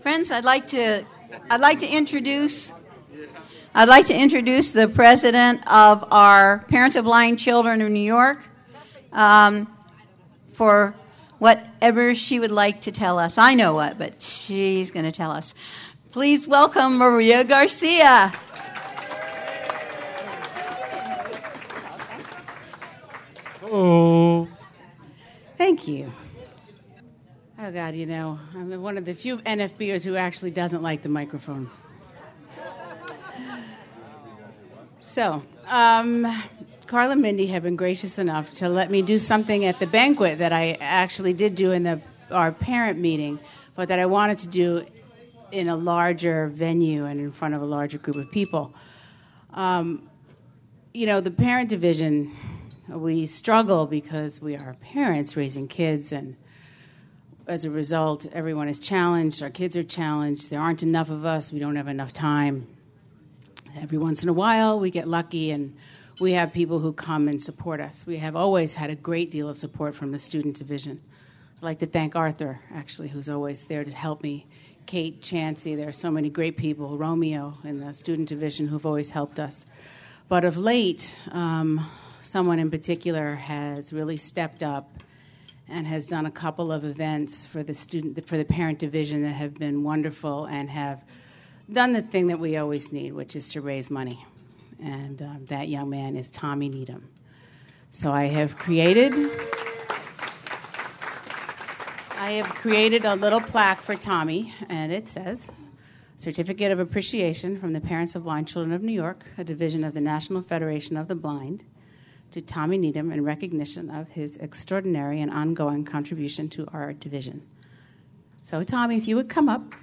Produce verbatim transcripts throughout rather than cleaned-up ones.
Friends, I'd like to I'd like to introduce I'd like to introduce the president of our Parents of Blind Children of New York um, for whatever she would like to tell us. I know what, but she's going to tell us. Please welcome Maria Garcia. Oh. Thank you. Oh, God, you know, I'm one of the few N F Bers who actually doesn't like the microphone. So, um, Carl and Mindy have been gracious enough to let me do something at the banquet that I actually did do in the our parent meeting, but that I wanted to do in a larger venue and in front of a larger group of people. Um, you know, the parent division, we struggle because we are parents raising kids, and as a result, everyone is challenged. Our kids are challenged. There aren't enough of us. We don't have enough time. Every once in a while, we get lucky, and we have people who come and support us. We have always had a great deal of support from the student division. I'd like to thank Arthur, actually, who's always there to help me. Kate, Chancey, there are so many great people. Romeo in the student division who've always helped us. But of late, um, someone in particular has really stepped up and has done a couple of events for the student, for the parent division that have been wonderful and have done the thing that we always need, which is to raise money. And um, that young man is Tommy Needham. So I have created, I have created a little plaque for Tommy, and it says, Certificate of Appreciation from the Parents of Blind Children of New York, a division of the National Federation of the Blind, to Tommy Needham in recognition of his extraordinary and ongoing contribution to our division. So Tommy, if you would come up.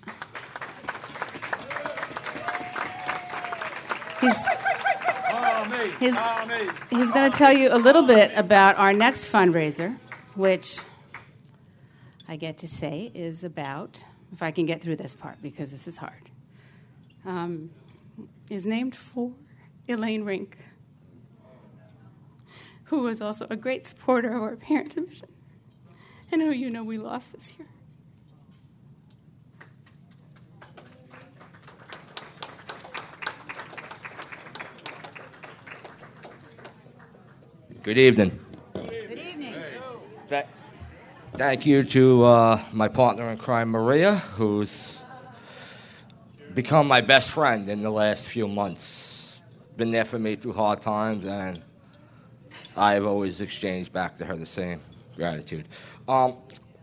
He's, he's, he's going to tell you a little bit about our next fundraiser, which I get to say is about, if I can get through this part because this is hard, um, is named for Elaine Rink, who was also a great supporter of our parent division, and who you know we lost this year. Good evening. Good evening. Th- thank you to uh, my partner in crime, Maria, who's become my best friend in the last few months. Been there for me through hard times, and I've always exchanged back to her the same gratitude. Um,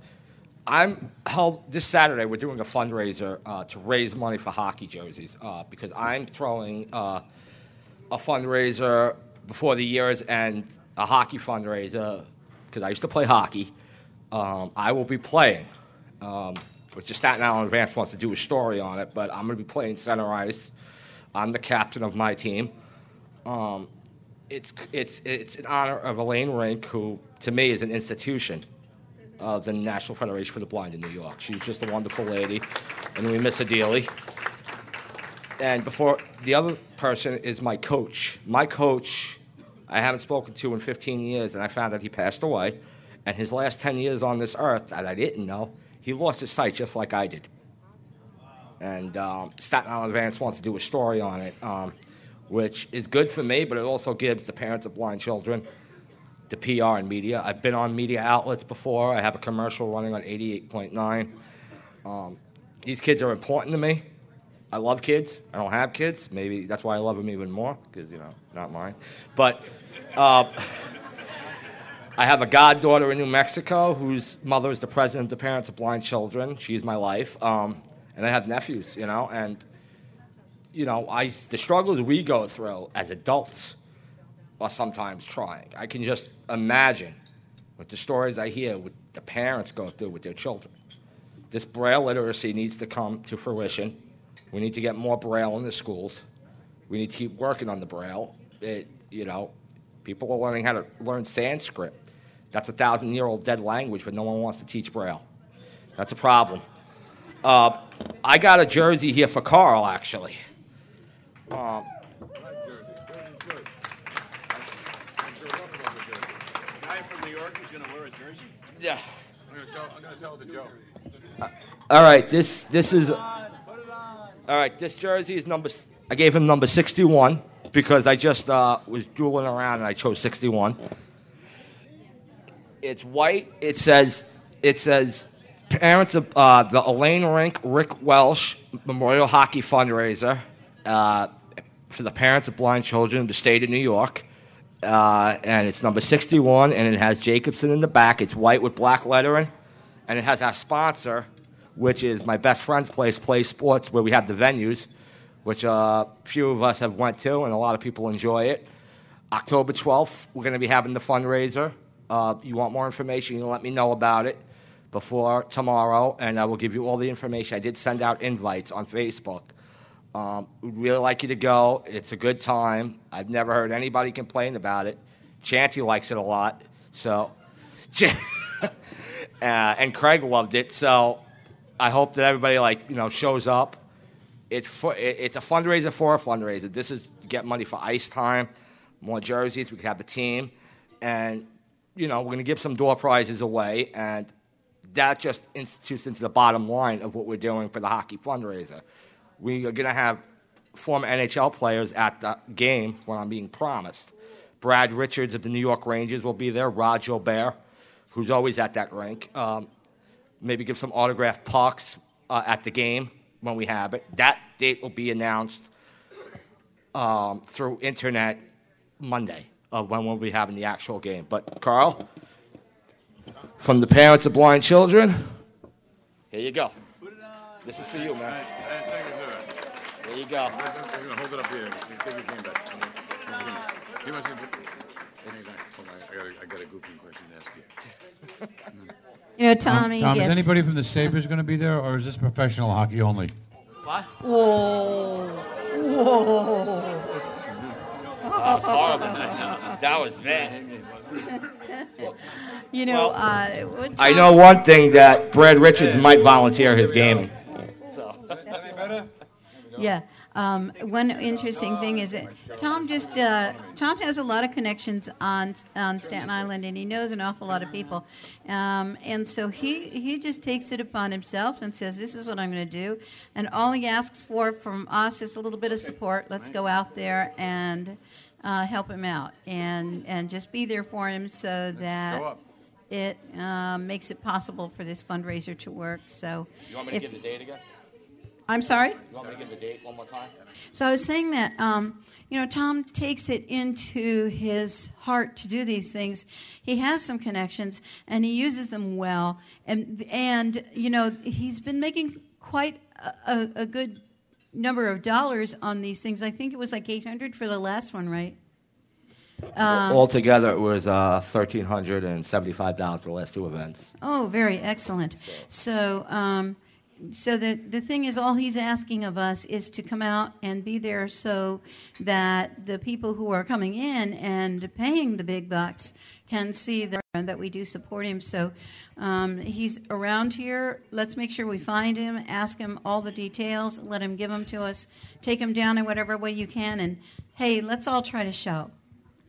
I'm held this Saturday. We're doing a fundraiser uh, to raise money for hockey jerseys uh, because I'm throwing uh, a fundraiser before the year's end. A hockey fundraiser, because I used to play hockey. Um, I will be playing, um, which the Staten Island Advance wants to do a story on it, but I'm going to be playing center ice. I'm the captain of my team. Um, it's it's it's in honor of Elaine Rink, who, to me, is an institution of the National Federation for the Blind in New York. She's just a wonderful lady, and we miss her dearly. And before the other person is my coach. My coach I haven't spoken to in fifteen years, and I found out he passed away. And his last ten years on this earth, that I didn't know, he lost his sight just like I did. And um, Staten Island Advance wants to do a story on it, um, which is good for me, but it also gives the parents of blind children the P R and media. I've been on media outlets before. I have a commercial running on eighty-eight point nine. Um, these kids are important to me. I love kids. I don't have kids. Maybe that's why I love them even more, because, you know, not mine. But uh, I have a goddaughter in New Mexico whose mother is the president of the Parents of Blind Children. She's my life. Um, and I have nephews, you know, and, you know, I the struggles we go through as adults are sometimes trying. I can just imagine with the stories I hear what the parents go through with their children. This Braille literacy needs to come to fruition. We need to get more Braille in the schools. We need to keep working on the Braille. It, you know, people are learning how to learn Sanskrit. That's a thousand-year-old dead language, but no one wants to teach Braille. That's a problem. Uh, I got a jersey here for Carl, actually. Um, Guy from New York is going to wear a jersey? yeah. I'm going to sell, I'm going to sell it to Joe. Uh, All right, this this is. All right, this jersey is number. I gave him number sixty-one because I just uh, was drooling around and I chose sixty-one. It's white. It says it says parents of uh, the Elaine Rink Rick Welsh Memorial Hockey Fundraiser uh, for the parents of blind children in the state of New York. Uh, and it's number sixty-one, and it has Jacobson in the back. It's white with black lettering, and it has our sponsor, which is my best friend's place, Play Sports, where we have the venues, which a uh, few of us have went to, and a lot of people enjoy it. October twelfth, we're going to be having the fundraiser. Uh, you want more information, you can let me know about it before tomorrow, and I will give you all the information. I did send out invites on Facebook. Um, we'd really like you to go. It's a good time. I've never heard anybody complain about it. Chancey likes it a lot. So, uh, and Craig loved it. So, I hope that everybody like you know shows up. It's for, it's a fundraiser for a fundraiser. This is to get money for ice time, more jerseys. We can have a team, and you know we're going to give some door prizes away, and that just institutes into the bottom line of what we're doing for the hockey fundraiser. We are going to have former N H L players at the game when I'm being promised. Brad Richards of the New York Rangers will be there. Rod Gilbert, who's always at that rink. Um, maybe give some autographed pucks uh, at the game when we have it. That date will be announced um, through internet Monday of when we'll be having the actual game. But, Carl, from the parents of blind children, here you go. This is for you, man. There you go. I'm going to hold it up here. Take your game back. Give us I got a goofy question to ask you. You know, Tommy Tom, gets... is anybody from the Sabres going to be there, or is this professional hockey only? What? Whoa. Whoa. That was horrible. That was bad. You know, Well, uh, what I Tom- know one thing, that Brad Richards might volunteer his game. So. Yeah. Um, one interesting thing is that Tom just uh, Tom has a lot of connections on on Staten Island, and he knows an awful lot of people, um, and so he he just takes it upon himself and says, "This is what I'm going to do," and all he asks for from us is a little bit of support. Let's go out there and uh, help him out, and and just be there for him so that it um, makes it possible for this fundraiser to work. So, You want me to if, give the date again? I'm sorry? You want me to give the date one more time? So I was saying that, um, you know, Tom takes it into his heart to do these things. He has some connections, and he uses them well. And, and you know, he's been making quite a, a, a good number of dollars on these things. I think it was like eight hundred dollars for the last one, right? Um, Altogether, it was uh, one thousand three hundred seventy-five dollars for the last two events. Oh, very excellent. So... Um, So the the thing is, all he's asking of us is to come out and be there so that the people who are coming in and paying the big bucks can see that, that we do support him. So um, he's around here. Let's make sure we find him, ask him all the details, let him give them to us, take him down in whatever way you can, and hey, let's all try to show.